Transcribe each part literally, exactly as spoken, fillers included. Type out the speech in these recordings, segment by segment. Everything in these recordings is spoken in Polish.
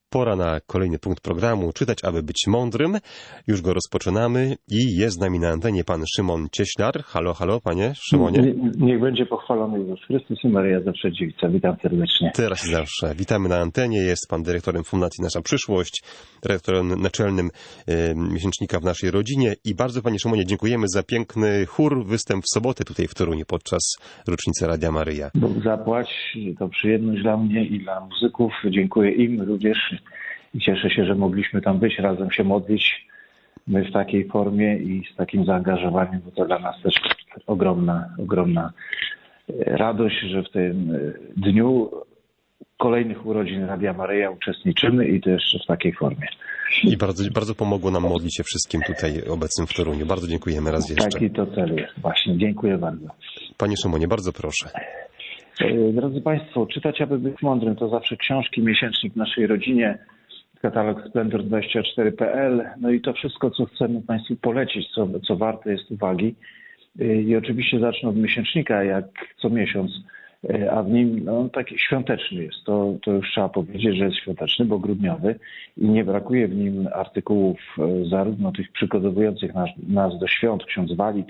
Pora na kolejny punkt programu Czytać, aby być mądrym. Już go rozpoczynamy i jest z nami na antenie pan Szymon Cieślar. Halo, halo, panie Szymonie. Nie, niech będzie pochwalony Jezus Chrystus i Maryja zawsze dziewica. Witam serdecznie. Teraz i zawsze. Witamy na antenie. Jest pan dyrektorem Fundacji Nasza Przyszłość, redaktorem naczelnym e, miesięcznika W naszej rodzinie i bardzo, panie Szymonie, dziękujemy za piękny chór, występ w sobotę tutaj w Toruniu podczas rocznicy Radia Maryja. Bóg zapłać, to przyjemność dla mnie i dla muzyków. Dziękuję im również i cieszę się, że mogliśmy tam być, razem się modlić. My w takiej formie i z takim zaangażowaniem, bo to dla nas też ogromna, ogromna radość, że w tym dniu kolejnych urodzin Radia Maryja uczestniczymy i to jeszcze w takiej formie. I bardzo, bardzo pomogło nam modlić się wszystkim tutaj obecnym w Toruniu. Bardzo dziękujemy raz jeszcze. Taki to cel jest. Właśnie, dziękuję bardzo. Panie Szymonie, bardzo proszę. Drodzy Państwo, czytać, aby być mądrym, to zawsze książki, miesięcznik w naszej rodzinie, katalog splendor dwadzieścia cztery kropka p l, no i to wszystko, co chcemy Państwu polecić, co, co warte jest uwagi. I oczywiście zacznę od miesięcznika, jak co miesiąc, a w nim no, on taki świąteczny jest. To, to już trzeba powiedzieć, że jest świąteczny, bo grudniowy i nie brakuje w nim artykułów zarówno tych przygotowujących nas, nas do świąt. Ksiądz Walid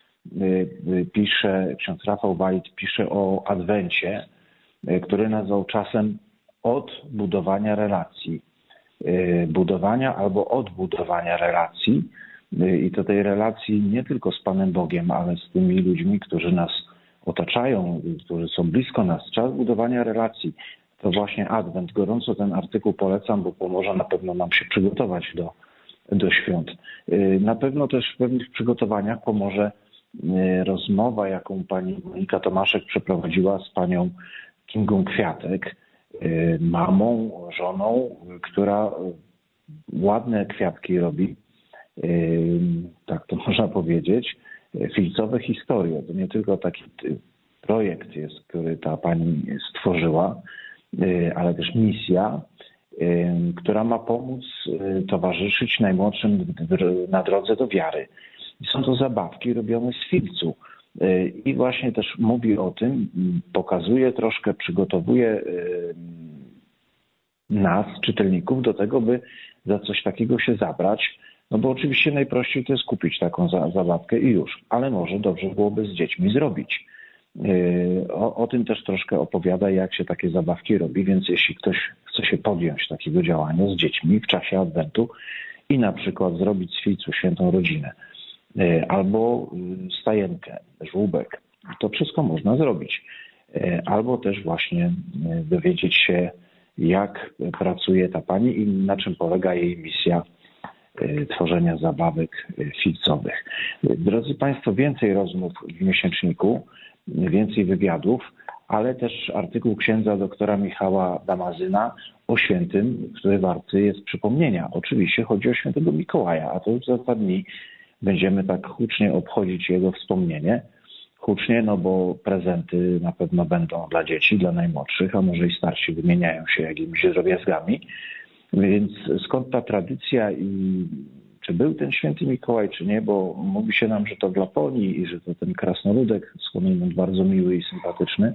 pisze, ksiądz Rafał Walid pisze o Adwencie, który nazwał czasem odbudowania relacji. Budowania albo odbudowania relacji i to tej relacji nie tylko z Panem Bogiem, ale z tymi ludźmi, którzy nas otaczają, którzy są blisko nas. Czas budowania relacji to właśnie Adwent. Gorąco ten artykuł polecam, bo pomoże na pewno nam się przygotować do, do świąt. Na pewno też w pewnych przygotowaniach pomoże rozmowa, jaką pani Monika Tomaszek przeprowadziła z panią Kingą Kwiatek, mamą, żoną, która ładne kwiatki robi, tak to można powiedzieć, filcowe historie. To nie tylko taki projekt jest, który ta pani stworzyła, ale też misja, która ma pomóc towarzyszyć najmłodszym na drodze do wiary. I są to zabawki robione z filcu. I właśnie też mówi o tym, pokazuje troszkę, przygotowuje nas, czytelników, do tego, by za coś takiego się zabrać. No bo oczywiście najprościej to jest kupić taką zabawkę i już, ale może dobrze byłoby z dziećmi zrobić. O, o tym też troszkę opowiada, jak się takie zabawki robi, więc jeśli ktoś chce się podjąć takiego działania z dziećmi w czasie Adwentu i na przykład zrobić z filcu świętą rodzinę, albo stajenkę, żłóbek, to wszystko można zrobić. Albo też właśnie dowiedzieć się, jak pracuje ta pani i na czym polega jej misja tworzenia zabawek filcowych. Drodzy Państwo, więcej rozmów w miesięczniku, więcej wywiadów, ale też artykuł księdza doktora Michała Damazyna o świętym, który warty jest przypomnienia. Oczywiście chodzi o świętego Mikołaja, a to już za dwa dni będziemy tak hucznie obchodzić jego wspomnienie. Hucznie, no bo prezenty na pewno będą dla dzieci, dla najmłodszych, a może i starsi wymieniają się jakimiś drobiazgami. Więc skąd ta tradycja i czy był ten święty Mikołaj, czy nie, bo mówi się nam, że to w Laponii i że to ten krasnoludek, skądinąd bardzo miły i sympatyczny,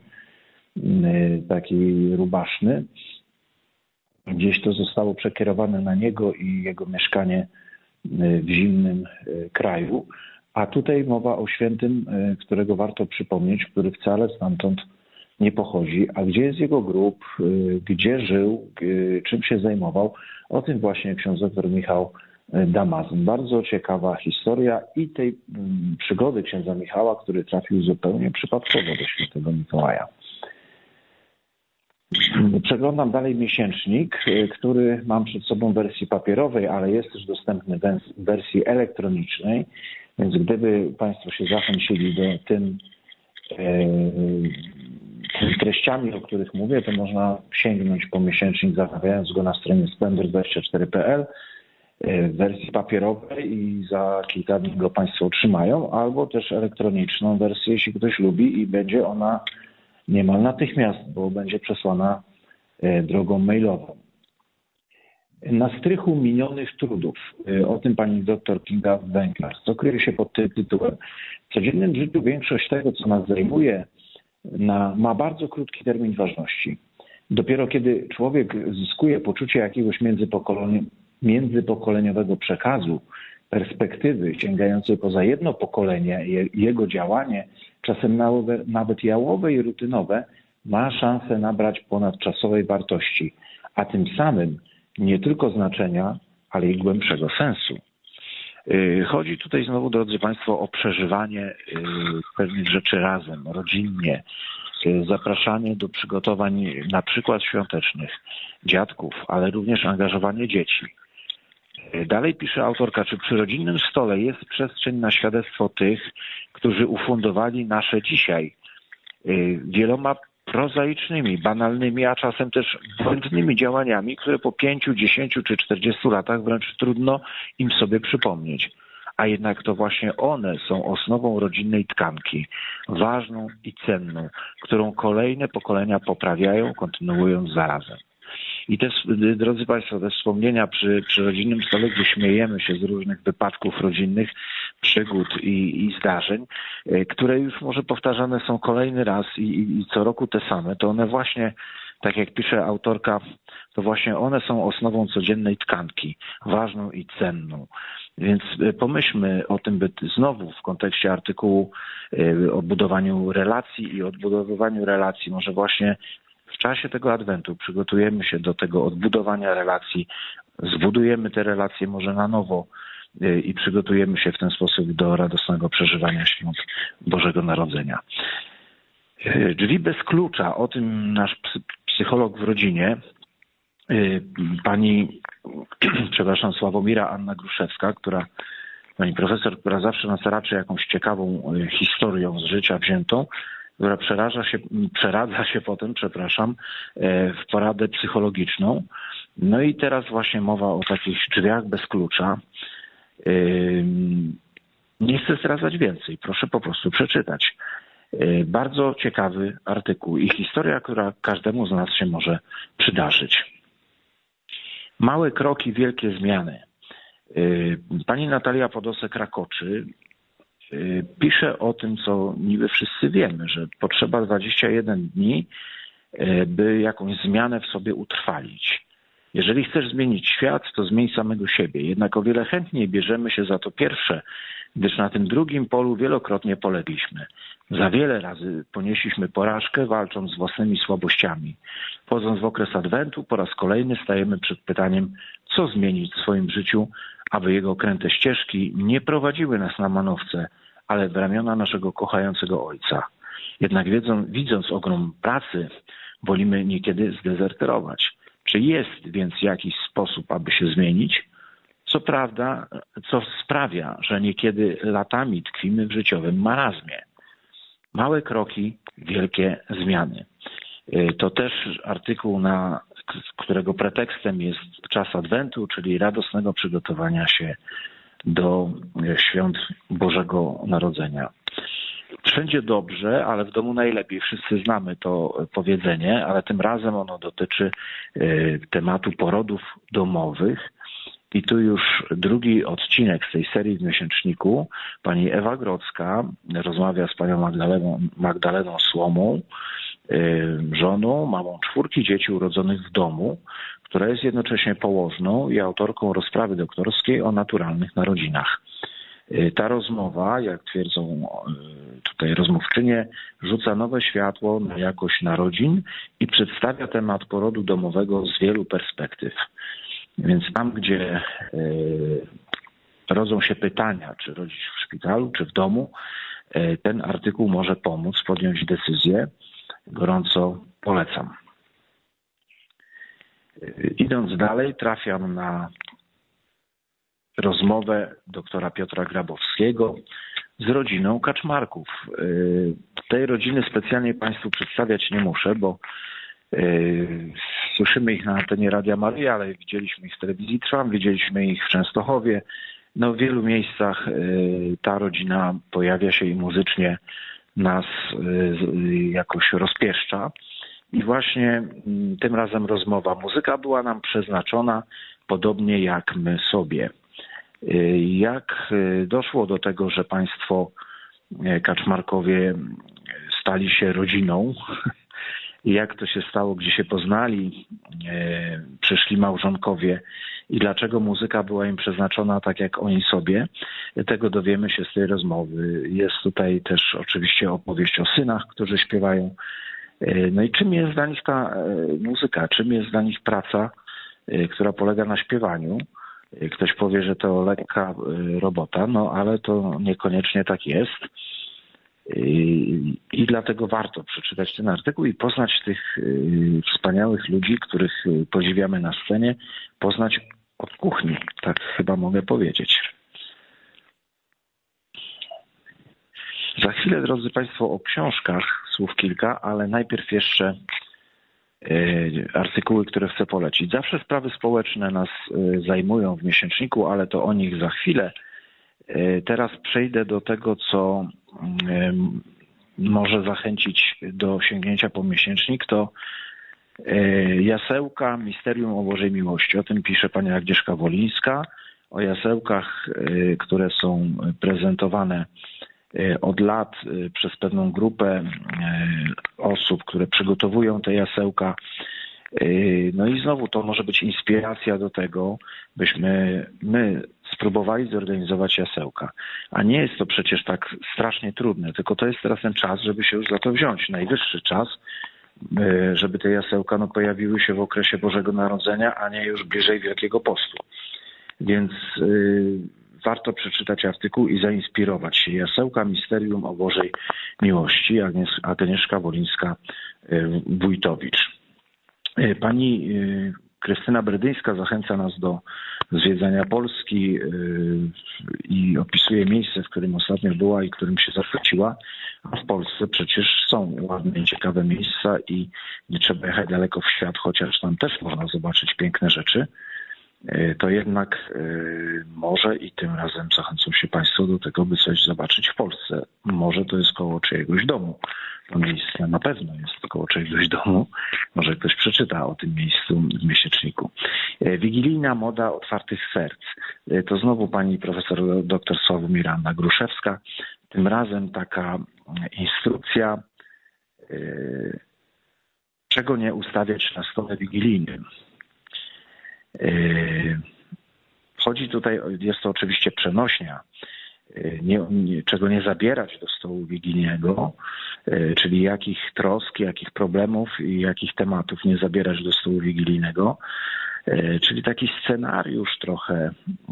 taki rubaszny. Gdzieś to zostało przekierowane na niego i jego mieszkanie w zimnym kraju. A tutaj mowa o świętym, którego warto przypomnieć, który wcale stamtąd nie pochodzi, a gdzie jest jego grób, gdzie żył, czym się zajmował. O tym właśnie ksiądz doktor Michał Damazyn. Bardzo ciekawa historia i tej przygody księdza Michała, który trafił zupełnie przypadkowo do świętego Mikołaja. Przeglądam dalej miesięcznik, który mam przed sobą w wersji papierowej, ale jest też dostępny w wersji elektronicznej, więc gdyby Państwo się zachęcili do tym treściami, o których mówię, to można sięgnąć po miesięcznik, zamawiając go na stronie splendor dwadzieścia cztery kropka p l w wersji papierowej i za kilka dni go Państwo otrzymają, albo też elektroniczną wersję, jeśli ktoś lubi i będzie ona niemal natychmiast, bo będzie przesłana drogą mailową. Na strychu minionych trudów, o tym pani doktor Kinga Węglarz, co kryje się pod tym tytułem. W codziennym życiu większość tego, co nas zajmuje, na, ma bardzo krótki termin ważności. Dopiero kiedy człowiek zyskuje poczucie jakiegoś międzypokolenie- międzypokoleniowego przekazu, perspektywy sięgającej poza jedno pokolenie, je- jego działanie, czasem nawet- nawet jałowe i rutynowe, ma szansę nabrać ponadczasowej wartości, a tym samym nie tylko znaczenia, ale i głębszego sensu. Yy, Chodzi tutaj znowu, drodzy Państwo, o przeżywanie yy, pewnych rzeczy razem, rodzinnie, yy, zapraszanie do przygotowań na przykład świątecznych dziadków, ale również angażowanie dzieci. Yy, Dalej pisze autorka, czy przy rodzinnym stole jest przestrzeń na świadectwo tych, którzy ufundowali nasze dzisiaj yy, wieloma prozaicznymi, banalnymi, a czasem też błędnymi działaniami, które po pięciu, dziesięciu czy czterdziestu latach wręcz trudno im sobie przypomnieć. A jednak to właśnie one są osnową rodzinnej tkanki, ważną i cenną, którą kolejne pokolenia poprawiają, kontynuując zarazem. I te, drodzy Państwo, te wspomnienia przy, przy rodzinnym stole, gdzie śmiejemy się z różnych wypadków rodzinnych, przygód i, i zdarzeń, które już może powtarzane są kolejny raz i, i, i co roku te same, to one właśnie, tak jak pisze autorka, to właśnie one są osnową codziennej tkanki, ważną i cenną. Więc pomyślmy o tym, by znowu w kontekście artykułu o budowaniu relacji i odbudowywaniu relacji, może właśnie w czasie tego adwentu przygotujemy się do tego odbudowania relacji, zbudujemy te relacje może na nowo i przygotujemy się w ten sposób do radosnego przeżywania świąt Bożego Narodzenia. Drzwi bez klucza, o tym nasz psycholog w rodzinie, pani, przepraszam, Sławomira Anna Gruszewska, która, pani profesor, która zawsze nas raczy jakąś ciekawą historią z życia wziętą, która przeraża się, przeradza się potem, przepraszam, w poradę psychologiczną. No i teraz właśnie mowa o takich drzwiach bez klucza. Nie chcę zdradzać więcej, proszę po prostu przeczytać. Bardzo ciekawy artykuł i historia, która każdemu z nas się może przydarzyć. Małe kroki, wielkie zmiany. Pani Natalia Podosek-Rakoczy pisze o tym, co niby wszyscy wiemy, że potrzeba dwudziestu jeden dni, by jakąś zmianę w sobie utrwalić. Jeżeli chcesz zmienić świat, to zmień samego siebie. Jednak o wiele chętniej bierzemy się za to pierwsze, gdyż na tym drugim polu wielokrotnie polegliśmy. Za wiele razy ponieśliśmy porażkę, walcząc z własnymi słabościami. Wchodząc w okres Adwentu, po raz kolejny stajemy przed pytaniem, co zmienić w swoim życiu, aby jego kręte ścieżki nie prowadziły nas na manowce, ale w ramiona naszego kochającego Ojca. Jednak wiedząc, widząc ogrom pracy, wolimy niekiedy zdezerterować. Czy jest więc jakiś sposób, aby się zmienić? Co prawda, co sprawia, że niekiedy latami tkwimy w życiowym marazmie. Małe kroki, wielkie zmiany. To też artykuł, na którego pretekstem jest czas Adwentu, czyli radosnego przygotowania się do świąt Bożego Narodzenia. Wszędzie dobrze, ale w domu najlepiej. Wszyscy znamy to powiedzenie, ale tym razem ono dotyczy tematu porodów domowych. I tu już drugi odcinek z tej serii w miesięczniku. Pani Ewa Grodzka rozmawia z panią Magdaleną, Magdaleną Słomą, żoną, mamą czwórki dzieci urodzonych w domu, która jest jednocześnie położną i autorką rozprawy doktorskiej o naturalnych narodzinach. Ta rozmowa, jak twierdzą tutaj rozmówczynie, rzuca nowe światło na jakość narodzin i przedstawia temat porodu domowego z wielu perspektyw. Więc tam, gdzie rodzą się pytania, czy rodzić w szpitalu, czy w domu, ten artykuł może pomóc podjąć decyzję. Gorąco polecam. Idąc dalej, trafiam na rozmowę doktora Piotra Grabowskiego z rodziną Kaczmarków. Tej rodziny specjalnie Państwu przedstawiać nie muszę, bo słyszymy ich na antenie Radia Maryja, ale widzieliśmy ich w telewizji Trwam, widzieliśmy ich w Częstochowie. No, w wielu miejscach ta rodzina pojawia się i muzycznie nas jakoś rozpieszcza. I właśnie tym razem rozmowa. Muzyka była nam przeznaczona podobnie jak my sobie. Jak doszło do tego, że Państwo Kaczmarkowie stali się rodziną jak to się stało, gdzie się poznali, przyszli małżonkowie i dlaczego muzyka była im przeznaczona tak, jak oni sobie. Tego dowiemy się z tej rozmowy. Jest tutaj też oczywiście opowieść o synach, którzy śpiewają. No i czym jest dla nich ta muzyka, czym jest dla nich praca, która polega na śpiewaniu. Ktoś powie, że to lekka robota, no ale to niekoniecznie tak jest. I dlatego warto przeczytać ten artykuł i poznać tych wspaniałych ludzi, których podziwiamy na scenie, poznać od kuchni, tak chyba mogę powiedzieć. Za chwilę, drodzy Państwo, o książkach słów kilka, ale najpierw jeszcze artykuły, które chcę polecić. Zawsze sprawy społeczne nas zajmują w miesięczniku, ale to o nich za chwilę. Teraz przejdę do tego, co może zachęcić do sięgnięcia po miesięcznik. To Jasełka, Misterium o Bożej Miłości. O tym pisze pani Agnieszka Wolińska. O jasełkach, które są prezentowane od lat przez pewną grupę osób, które przygotowują te jasełka. No i znowu to może być inspiracja do tego, byśmy my spróbowali zorganizować jasełka. A nie jest to przecież tak strasznie trudne, tylko to jest teraz ten czas, żeby się już za to wziąć. Najwyższy czas, żeby te jasełka no, pojawiły się w okresie Bożego Narodzenia, a nie już bliżej Wielkiego Postu. Więc yy, warto przeczytać artykuł i zainspirować się. Jasełka, Misterium o Bożej Miłości, Agnieszka Wolińska-Wójtowicz. Pani Krystyna Brydyńska zachęca nas do zwiedzania Polski i opisuje miejsce, w którym ostatnio była i którym się zachwyciła. A w Polsce przecież są ładne i ciekawe miejsca i nie trzeba jechać daleko w świat, chociaż tam też można zobaczyć piękne rzeczy. To jednak może i tym razem zachęcą się Państwo do tego, by coś zobaczyć w Polsce. Może to jest koło czyjegoś domu. To miejsce na pewno jest koło czyjegoś domu. Może ktoś przeczyta o tym miejscu w miesięczniku. Wigilijna moda otwartych serc. To znowu pani profesor dr Sławomira Gruszewska. Tym razem taka instrukcja, czego nie ustawiać na stole wigilijnym. Chodzi tutaj, jest to oczywiście przenośnia, nie, nie, czego nie zabierać do stołu wigilijnego, czyli jakich trosk, jakich problemów i jakich tematów nie zabierać do stołu wigilijnego, czyli taki scenariusz trochę,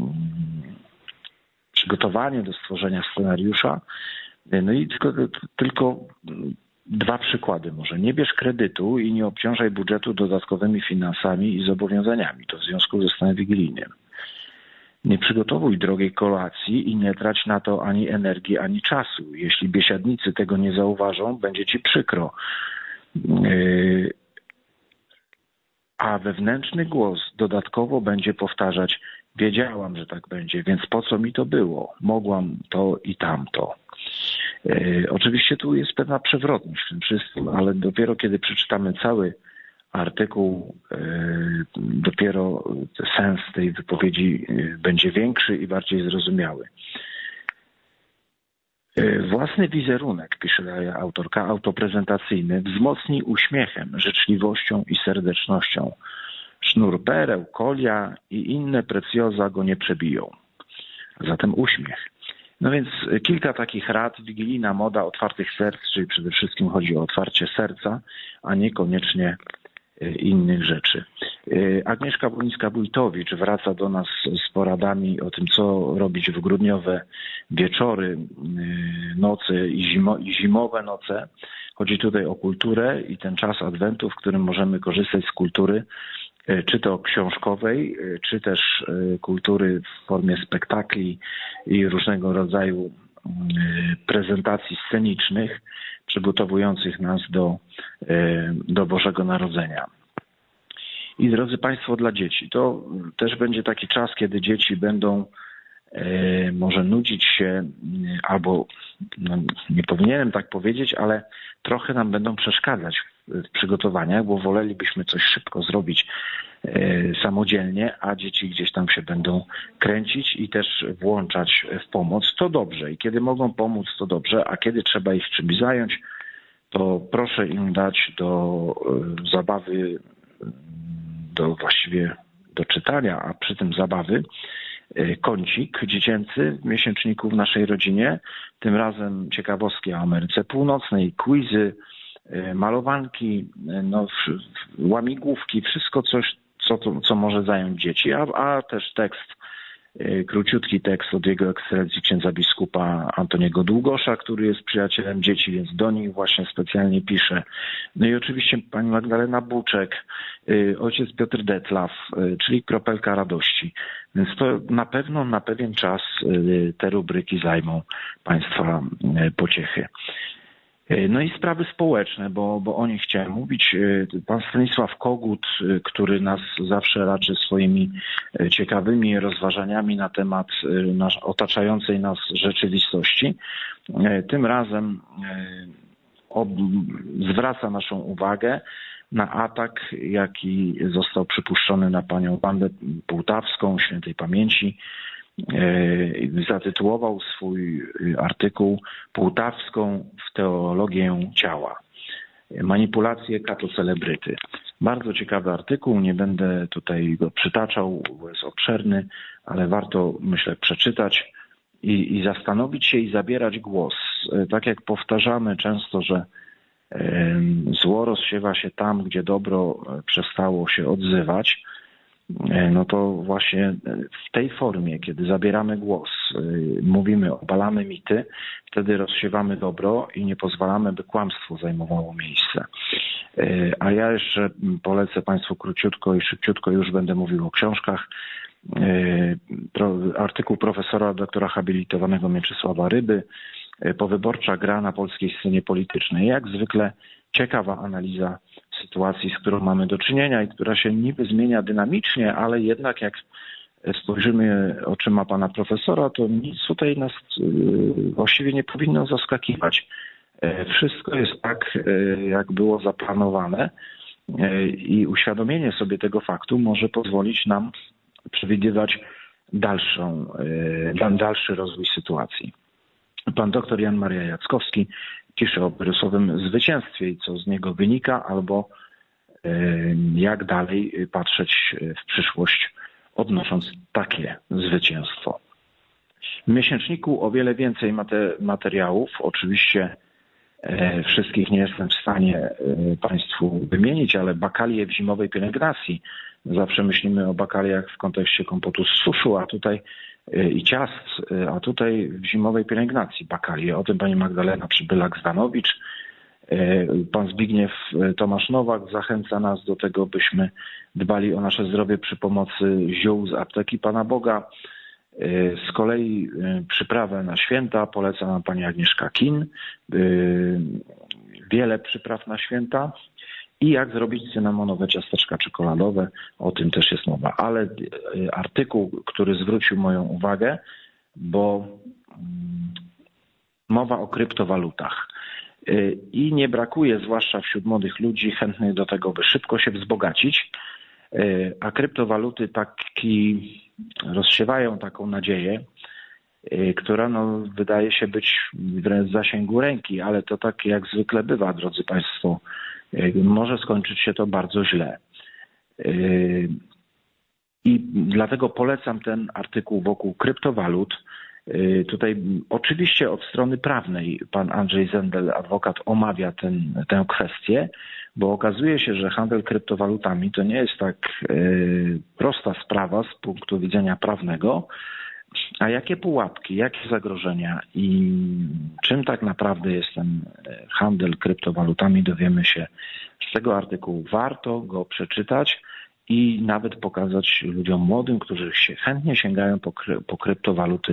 przygotowanie do stworzenia scenariusza. No i tylko, tylko dwa przykłady może. Nie bierz kredytu i nie obciążaj budżetu dodatkowymi finansami i zobowiązaniami. To w związku ze stanem wigilijnym. Nie przygotowuj drogiej kolacji i nie trać na to ani energii, ani czasu. Jeśli biesiadnicy tego nie zauważą, będzie ci przykro. A wewnętrzny głos dodatkowo będzie powtarzać: wiedziałam, że tak będzie, więc po co mi to było? Mogłam to i tamto. Oczywiście tu jest pewna przewrotność w tym wszystkim, ale dopiero kiedy przeczytamy cały artykuł, dopiero sens tej wypowiedzi będzie większy i bardziej zrozumiały. Własny wizerunek, pisze autorka, autoprezentacyjny, wzmocni uśmiechem, życzliwością i serdecznością. Sznur pereł, kolia i inne precjoza go nie przebiją. Zatem uśmiech. No więc kilka takich rad. Wigilijna moda otwartych serc, czyli przede wszystkim chodzi o otwarcie serca, a niekoniecznie innych rzeczy. Agnieszka Wolińska-Wójtowicz wraca do nas z poradami o tym, co robić w grudniowe wieczory, noce i, zimo, i zimowe noce. Chodzi tutaj o kulturę i ten czas adwentu, w którym możemy korzystać z kultury, czy to książkowej, czy też kultury w formie spektakli i różnego rodzaju prezentacji scenicznych, przygotowujących nas do, do Bożego Narodzenia. I drodzy Państwo, dla dzieci, to też będzie taki czas, kiedy dzieci będą e, może nudzić się, albo no, nie powinienem tak powiedzieć, ale trochę nam będą przeszkadzać w, w przygotowaniach, bo wolelibyśmy coś szybko zrobić e, samodzielnie, a dzieci gdzieś tam się będą kręcić i też włączać w pomoc. To dobrze i kiedy mogą pomóc, to dobrze, a kiedy trzeba ich czymś zająć, to proszę im dać do zabawy, do właściwie do czytania, a przy tym zabawy, kącik dziecięcy w miesięczniku w naszej rodzinie. Tym razem ciekawostki o Ameryce Północnej, quizy, malowanki, no, łamigłówki, wszystko coś, co, co może zająć dzieci, a, a też tekst, króciutki tekst od jego ekscelencji księdza biskupa Antoniego Długosza, który jest przyjacielem dzieci, więc do nich właśnie specjalnie pisze. No i oczywiście pani Magdalena Buczek, ojciec Piotr Detlaw, czyli Kropelka Radości. Więc to na pewno na pewien czas te rubryki zajmą państwa pociechy. No i sprawy społeczne, bo, bo o nich chciałem mówić. Pan Stanisław Kogut, który nas zawsze raczy swoimi ciekawymi rozważaniami na temat nasz, otaczającej nas rzeczywistości, tym razem ob, zwraca naszą uwagę na atak, jaki został przypuszczony na panią Wandę Półtawską, świętej pamięci. Zatytułował swój artykuł Półtawską w teologię ciała. Manipulacje katocelebryty. Bardzo ciekawy artykuł, nie będę tutaj go przytaczał, bo jest obszerny, ale warto, myślę, przeczytać i, i zastanowić się i zabierać głos. Tak jak powtarzamy często, że zło rozsiewa się tam, gdzie dobro przestało się odzywać, no to właśnie w tej formie, kiedy zabieramy głos, mówimy, obalamy mity, wtedy rozsiewamy dobro i nie pozwalamy, by kłamstwo zajmowało miejsce. A ja jeszcze polecę Państwu króciutko i szybciutko, już będę mówił o książkach, artykuł profesora doktora habilitowanego Mieczysława Ryby, Powyborcza gra na polskiej scenie politycznej. Jak zwykle ciekawa analiza sytuacji, z którą mamy do czynienia i która się niby zmienia dynamicznie, ale jednak jak spojrzymy oczyma pana profesora, to nic tutaj nas właściwie nie powinno zaskakiwać. Wszystko jest tak, jak było zaplanowane i uświadomienie sobie tego faktu może pozwolić nam przewidywać dalszą, dalszy rozwój sytuacji. Pan doktor Jan Maria Jackowski pisze o wirusowym zwycięstwie i co z niego wynika, albo jak dalej patrzeć w przyszłość, odnosząc takie zwycięstwo. W miesięczniku o wiele więcej materiałów. Oczywiście wszystkich nie jestem w stanie Państwu wymienić, ale bakalie w zimowej pielęgnacji. Zawsze myślimy o bakaliach w kontekście kompotu z suszu, a tutaj i ciast, a tutaj w zimowej pielęgnacji bakalie. O tym pani Magdalena Przybylak-Zdanowicz. Pan Zbigniew Tomasz Nowak zachęca nas do tego, byśmy dbali o nasze zdrowie przy pomocy ziół z apteki Pana Boga. Z kolei przyprawę na święta poleca nam pani Agnieszka Kin. Wiele przypraw na święta. I jak zrobić cynamonowe ciasteczka czekoladowe, o tym też jest mowa. Ale artykuł, który zwrócił moją uwagę, bo mowa o kryptowalutach. I nie brakuje, zwłaszcza wśród młodych ludzi, chętnych do tego, by szybko się wzbogacić. A kryptowaluty taki rozsiewają taką nadzieję, która no, wydaje się być wręcz w zasięgu ręki, ale to tak jak zwykle bywa, drodzy Państwo, może skończyć się to bardzo źle. I dlatego polecam ten artykuł wokół kryptowalut. Tutaj oczywiście od strony prawnej pan Andrzej Zendel, adwokat, omawia ten, tę kwestię, bo okazuje się, że handel kryptowalutami to nie jest tak prosta sprawa z punktu widzenia prawnego. A jakie pułapki, jakie zagrożenia i czym tak naprawdę jest ten handel kryptowalutami, dowiemy się z tego artykułu. Warto go przeczytać i nawet pokazać ludziom młodym, którzy się chętnie sięgają po, kry, po kryptowaluty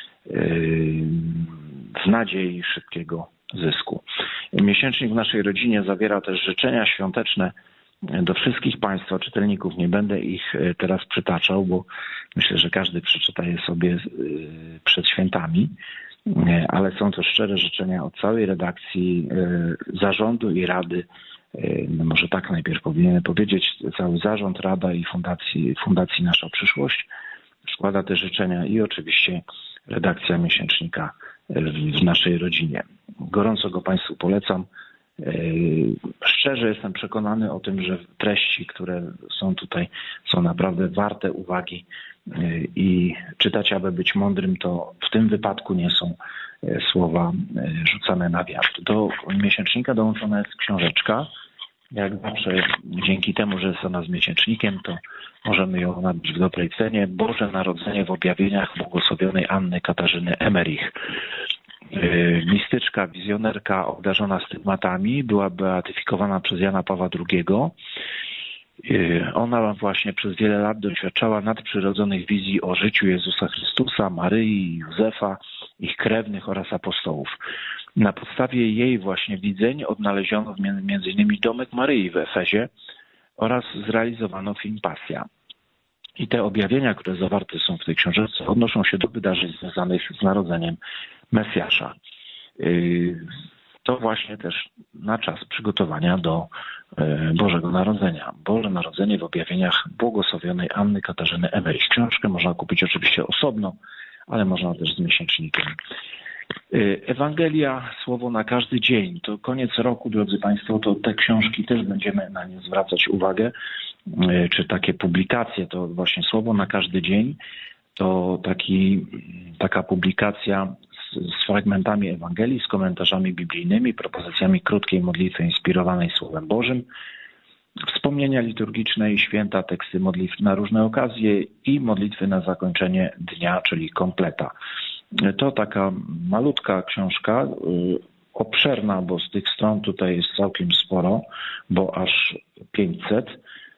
w nadziei szybkiego zysku. Miesięcznik w naszej rodzinie zawiera też życzenia świąteczne do wszystkich Państwa czytelników. Nie będę ich teraz przytaczał, bo myślę, że każdy przeczyta je sobie przed świętami, ale są to szczere życzenia od całej redakcji, zarządu i rady. No może tak najpierw powinienem powiedzieć, cały zarząd, rada i fundacji, fundacji Nasza Przyszłość składa te życzenia i oczywiście redakcja miesięcznika w naszej rodzinie. Gorąco go Państwu polecam. Szczerze jestem przekonany o tym, że treści, które są tutaj, są naprawdę warte uwagi i czytać, aby być mądrym, to w tym wypadku nie są słowa rzucane na wiatr. Do miesięcznika dołączona jest książeczka. Jak zawsze dzięki temu, że jest ona z miesięcznikiem, to możemy ją nabyć w dobrej cenie. Boże Narodzenie w objawieniach błogosławionej Anny Katarzyny Emmerich. Mistyczka, wizjonerka obdarzona stygmatami, była beatyfikowana przez Jana Pawła drugiego. Ona właśnie przez wiele lat doświadczała nadprzyrodzonych wizji o życiu Jezusa Chrystusa, Maryi, Józefa, ich krewnych oraz apostołów. Na podstawie jej właśnie widzeń odnaleziono między innymi domek Maryi w Efezie oraz zrealizowano film Pasja. I te objawienia, które zawarte są w tej książeczce, odnoszą się do wydarzeń związanych z narodzeniem Mesjasza. To właśnie też na czas przygotowania do Bożego Narodzenia. Boże Narodzenie w objawieniach błogosławionej Anny Katarzyny Emmerich. Książkę można kupić oczywiście osobno, ale można też z miesięcznikiem. Ewangelia, słowo na każdy dzień. To koniec roku, drodzy Państwo, to te książki też będziemy na nie zwracać uwagę, czy takie publikacje, to właśnie słowo na każdy dzień, to taki, taka publikacja z, z fragmentami Ewangelii, z komentarzami biblijnymi, propozycjami krótkiej modlitwy inspirowanej Słowem Bożym, wspomnienia liturgiczne i święta, teksty modlitw na różne okazje i modlitwy na zakończenie dnia, czyli kompleta. To taka malutka książka, obszerna, bo z tych stron tutaj jest całkiem sporo, bo aż pięćset,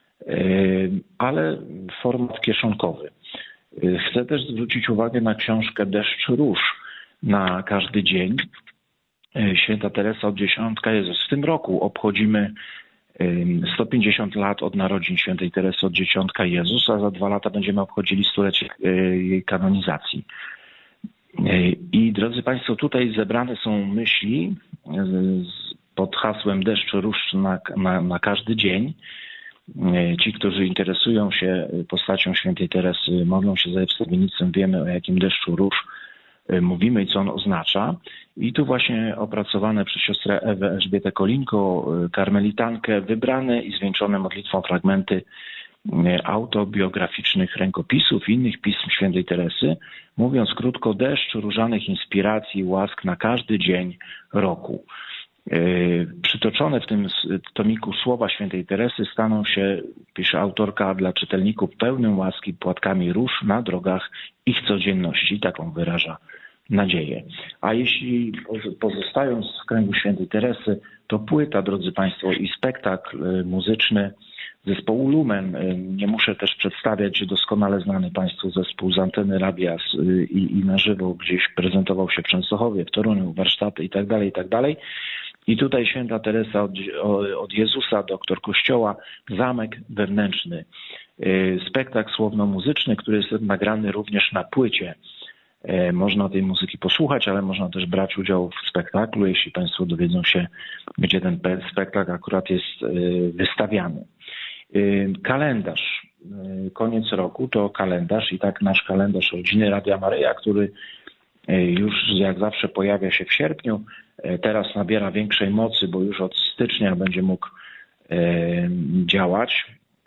ale format kieszonkowy. Chcę też zwrócić uwagę na książkę Deszcz Róż na każdy dzień. Święta Teresa od Dziesiątka Jezus. W tym roku obchodzimy sto pięćdziesiąt lat od narodzin świętej Teresy od Dziesiątka Jezus, a za dwa lata będziemy obchodzili stulecie jej kanonizacji. I drodzy Państwo, tutaj zebrane są myśli pod hasłem Deszcz Róż na, na, na każdy dzień. Ci, którzy interesują się postacią świętej Teresy, modlą się za wstawiennictwem, wiemy, o jakim deszczu róż mówimy i co on oznacza. I tu właśnie opracowane przez siostrę Ewę Elżbietę Kolinko, karmelitankę, wybrane i zwieńczone modlitwą fragmenty autobiograficznych rękopisów i innych pism świętej Teresy, mówiąc krótko, deszcz różanych inspiracji i łask na każdy dzień roku. Przytoczone w tym tomiku słowa świętej Teresy staną się, pisze autorka, dla czytelników pełnym łaski płatkami róż na drogach ich codzienności. Taką wyraża nadzieję. A jeśli pozostając w kręgu świętej Teresy, to płyta, drodzy Państwo, i spektakl muzyczny zespołu Lumen. Nie muszę też przedstawiać doskonale znany Państwu zespół z anteny radia i, i na żywo gdzieś prezentował się w Częstochowie, w Toruniu, warsztaty i tak dalej, i tak dalej. I tutaj święta Teresa od, od Jezusa, doktor Kościoła, zamek wewnętrzny. Spektakl słowno-muzyczny, który jest nagrany również na płycie. Można tej muzyki posłuchać, ale można też brać udział w spektaklu, jeśli Państwo dowiedzą się, gdzie ten spektakl akurat jest wystawiany. Kalendarz. Koniec roku to kalendarz i tak nasz kalendarz Rodziny Radia Maryja, który już jak zawsze pojawia się w sierpniu. Teraz nabiera większej mocy, bo już od stycznia będzie mógł działać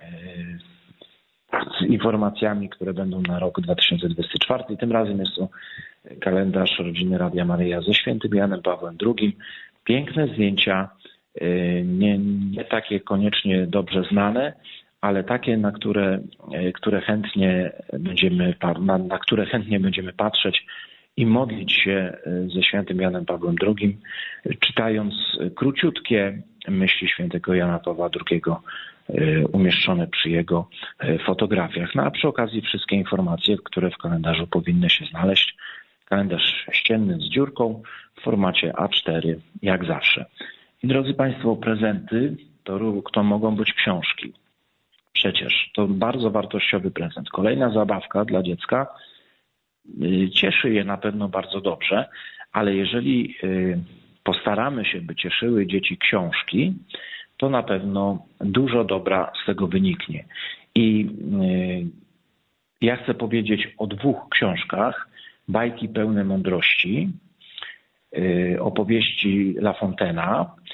z informacjami, które będą na rok dwa tysiące dwudziesty czwarty. I tym razem jest to kalendarz Rodziny Radia Maryja ze świętym Janem Pawłem drugim. Piękne zdjęcia, nie, nie takie koniecznie dobrze znane, ale takie, na które, które chętnie będziemy, na, na które chętnie będziemy patrzeć i modlić się ze świętym Janem Pawłem drugim, czytając króciutkie myśli świętego Jana Pawła drugiego umieszczone przy jego fotografiach. No a przy okazji wszystkie informacje, które w kalendarzu powinny się znaleźć. Kalendarz ścienny z dziurką w formacie A cztery, jak zawsze. I drodzy Państwo, prezenty to, to mogą być książki. Przecież to bardzo wartościowy prezent. Kolejna zabawka dla dziecka cieszy je na pewno bardzo dobrze, ale jeżeli postaramy się, by cieszyły dzieci książki, to na pewno dużo dobra z tego wyniknie. I ja chcę powiedzieć o dwóch książkach. Bajki pełne mądrości, opowieści La Fontaine'a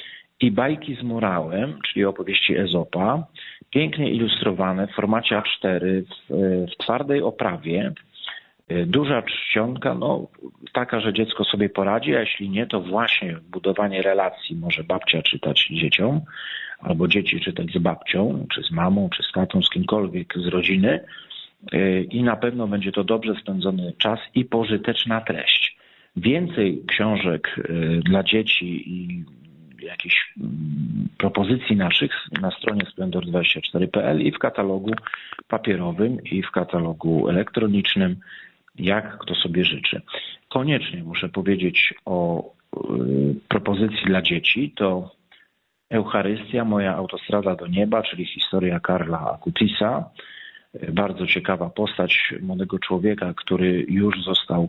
i bajki z morałem, czyli opowieści Ezopa, pięknie ilustrowane w formacie A cztery, w, w twardej oprawie, duża czcionka, no taka, że dziecko sobie poradzi, a jeśli nie, to właśnie budowanie relacji może babcia czytać dzieciom, albo dzieci czytać z babcią, czy z mamą, czy z tatą, z kimkolwiek z rodziny i na pewno będzie to dobrze spędzony czas i pożyteczna treść. Więcej książek dla dzieci i jakichś propozycji naszych na stronie splendor dwadzieścia cztery kropka p l i w katalogu papierowym i w katalogu elektronicznym, jak kto sobie życzy. Koniecznie muszę powiedzieć o propozycji dla dzieci, to Eucharystia, moja autostrada do nieba, czyli historia Karla Akutisa. Bardzo ciekawa postać młodego człowieka, który już został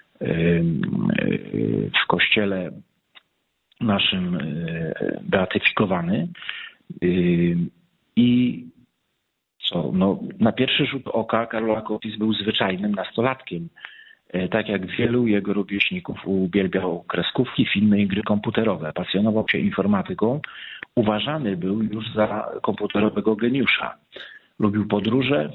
w kościele naszym beatyfikowany. I co? No, na pierwszy rzut oka Karol Akutis był zwyczajnym nastolatkiem. Tak jak wielu jego rówieśników uwielbiał kreskówki, filmy i gry komputerowe. Pasjonował się informatyką. Uważany był już za komputerowego geniusza. Lubił podróże,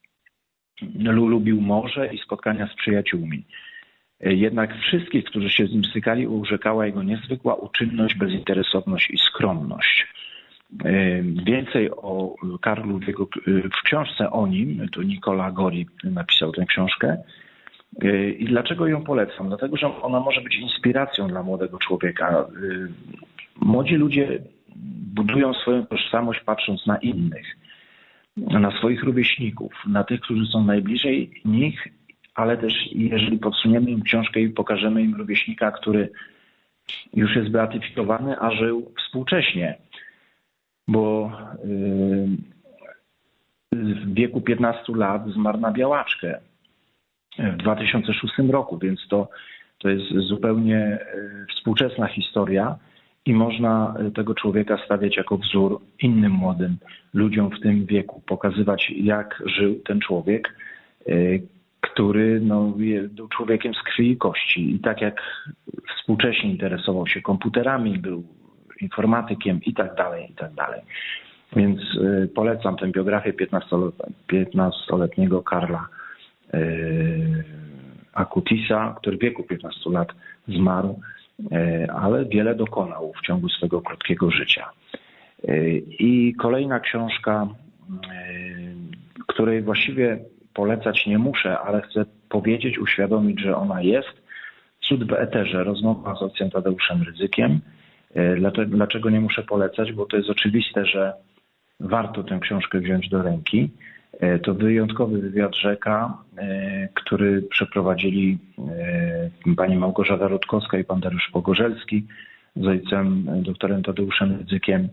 lubił morze i spotkania z przyjaciółmi. Jednak wszystkich, którzy się z nim stykali, urzekała jego niezwykła uczynność, bezinteresowność i skromność. Więcej o Karlu w, jego, w książce o nim, to Nicola Gori napisał tę książkę. I dlaczego ją polecam? Dlatego, że ona może być inspiracją dla młodego człowieka. Młodzi ludzie budują swoją tożsamość patrząc na innych, na swoich rówieśników, na tych, którzy są najbliżej nich, ale też jeżeli podsuniemy im książkę i pokażemy im rówieśnika, który już jest beatyfikowany, a żył współcześnie, bo w wieku piętnastu lat zmarł na białaczkę w dwa tysiące szóstym roku, więc to, to jest zupełnie współczesna historia i można tego człowieka stawiać jako wzór innym młodym ludziom w tym wieku, pokazywać, jak żył ten człowiek, który no, był człowiekiem z krwi i kości i tak jak współcześnie interesował się komputerami, był informatykiem i tak dalej, i tak dalej. Więc y, polecam tę biografię piętnastoletniego Karla y, Akutisa, który w wieku piętnastu lat zmarł, y, ale wiele dokonał w ciągu swego krótkiego życia. Y, I kolejna książka, y, której właściwie polecać nie muszę, ale chcę powiedzieć, uświadomić, że ona jest. Cud w eterze, rozmowa z ojcem Tadeuszem Rydzykiem. Dlaczego nie muszę polecać? Bo to jest oczywiste, że warto tę książkę wziąć do ręki. To wyjątkowy wywiad Rzeka, który przeprowadzili pani Małgorzata Rutkowska i pan Dariusz Pogorzelski z ojcem doktorem Tadeuszem Rydzykiem.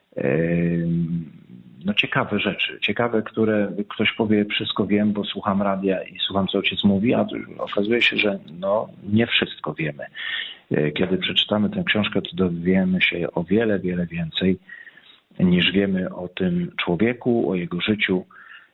No ciekawe rzeczy, ciekawe, które ktoś powie, wszystko wiem, bo słucham radia i słucham, co ojciec mówi, a okazuje się, że no nie wszystko wiemy. Kiedy przeczytamy tę książkę, to dowiemy się o wiele, wiele więcej niż wiemy o tym człowieku, o jego życiu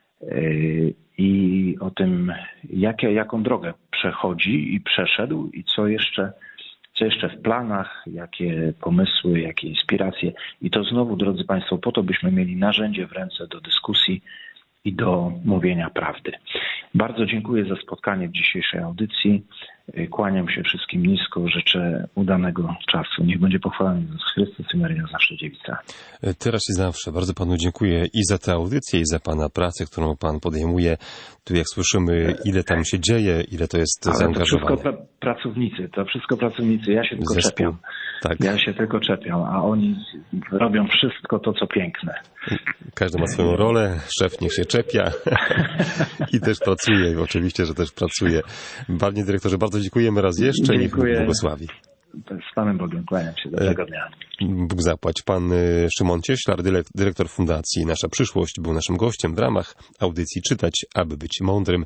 i o tym, jakie, jaką drogę przechodzi i przeszedł i co jeszcze co jeszcze w planach, jakie pomysły, jakie inspiracje. I to znowu, drodzy Państwo, po to byśmy mieli narzędzie w ręce do dyskusji i do mówienia prawdy. Bardzo dziękuję za spotkanie w dzisiejszej audycji. Kłaniam się wszystkim nisko, życzę udanego czasu. Niech będzie pochwalony Jezus Chrystus i Maryja zawsze dziewica. Teraz i zawsze. Bardzo Panu dziękuję i za tę audycję, i za Pana pracę, którą Pan podejmuje. Tu jak słyszymy, ile tam się dzieje, ile to jest Ale zaangażowane. To wszystko pracownicy, to wszystko pracownicy. Ja się tylko Zespół. czepiam. Tak. Ja się tylko czepiam, a oni robią wszystko to, co piękne. Każdy ma swoją rolę, szef niech się czepia i też pracuje. I oczywiście, że też pracuje. Panie dyrektorze, bardzo dziękujemy raz jeszcze i niech Bóg błogosławi. Z Panem Bogiem kłaniam się do tego dnia. Bóg zapłać. Pan Szymon Cieślar, dyrektor Fundacji Nasza Przyszłość, był naszym gościem w ramach audycji Czytać, aby być mądrym.